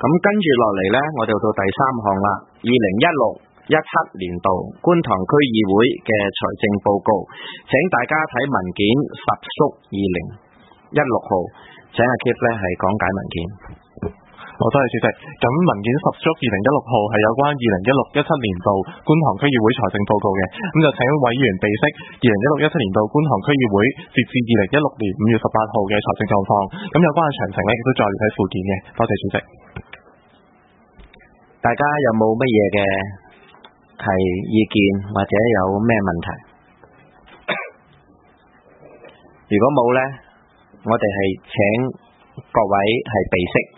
咁跟住落嚟呢，我哋到第3項啦，2016-17年度觀塘區議會嘅財政報告，請大家睇文件10/2016號，請阿 Keith 咧係講解文件。 多謝主席。咁文件10/2016號係有關2016-17年度觀塘區議會財政報告嘅，咁就請委員備悉2016-17年度觀塘區議會截至2016年5月18號嘅財政狀況。咁有關嘅詳情咧，亦都再列喺附件嘅。多謝主席。 大家有冇乜嘢嘅係意見或者有咩問題？如果冇呢，我哋係請各位係備悉。